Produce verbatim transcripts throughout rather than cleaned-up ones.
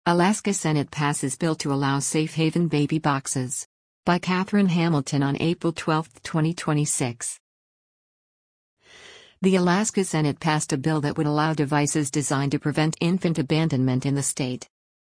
Alaska Senate passes bill to allow safe haven baby boxes. By Catherine Hamilton on April twelfth, twenty twenty-six. The Alaska Senate passed a bill that would allow devices designed to prevent infant abandonment in the state.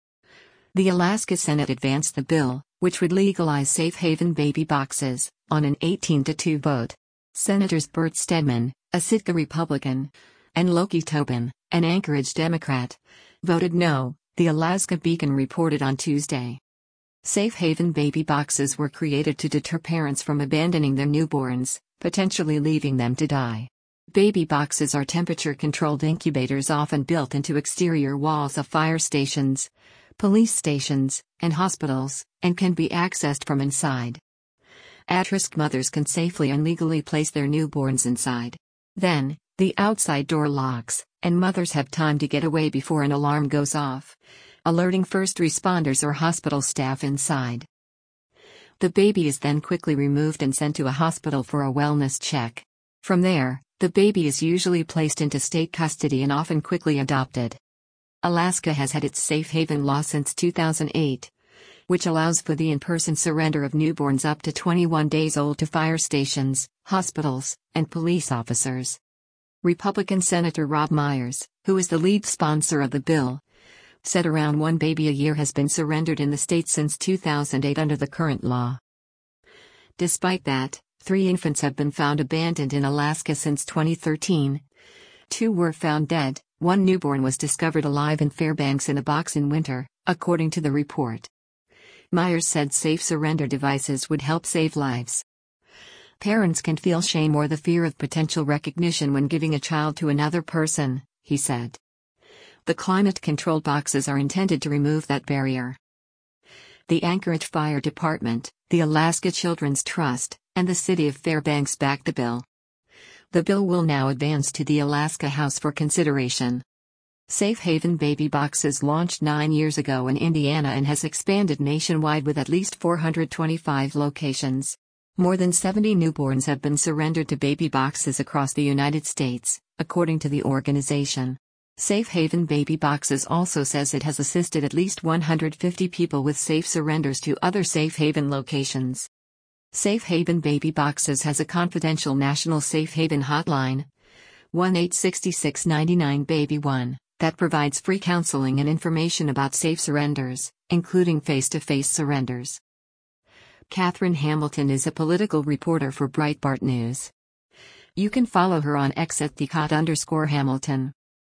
The Alaska Senate advanced the bill, which would legalize safe haven baby boxes, on an eighteen to two vote. Senators Bert Stedman, a Sitka Republican, and Loki Tobin, an Anchorage Democrat, voted no, the Alaska Beacon reported on Tuesday. Safe haven baby boxes were created to deter parents from abandoning their newborns, potentially leaving them to die. Baby boxes are temperature-controlled incubators often built into exterior walls of fire stations, police stations, and hospitals, and can be accessed from inside. At-risk mothers can safely and legally place their newborns inside. Then, the outside door locks, and mothers have time to get away before an alarm goes off, alerting first responders or hospital staff inside. The baby is then quickly removed and sent to a hospital for a wellness check. From there, the baby is usually placed into state custody and often quickly adopted. Alaska has had its safe haven law since two thousand eight, which allows for the in-person surrender of newborns up to twenty-one days old to fire stations, hospitals, and police officers. Republican Senator Rob Myers, who is the lead sponsor of the bill, said around one baby a year has been surrendered in the state since two thousand eight under the current law. Despite that, three infants have been found abandoned in Alaska since twenty thirteen. Two were found dead, one newborn was discovered alive in Fairbanks in a box in winter, according to the report. Myers said safe surrender devices would help save lives. Parents can feel shame or the fear of potential recognition when giving a child to another person, he said. The climate-controlled boxes are intended to remove that barrier. The Anchorage Fire Department, the Alaska Children's Trust, and the city of Fairbanks backed the bill. The bill will now advance to the Alaska House for consideration. Safe haven baby boxes launched nine years ago in Indiana and has expanded nationwide with at least four hundred twenty-five locations. More than seventy newborns have been surrendered to baby boxes across the United States, according to the organization. Safe Haven Baby Boxes also says it has assisted at least one hundred fifty people with safe surrenders to other Safe Haven locations. Safe Haven Baby Boxes has a confidential national Safe Haven hotline, one eight six six nine nine baby one, that provides free counseling and information about safe surrenders, including face-to-face surrenders. Catherine Hamilton is a political reporter for Breitbart News. You can follow her on X at the Cot underscore Hamilton.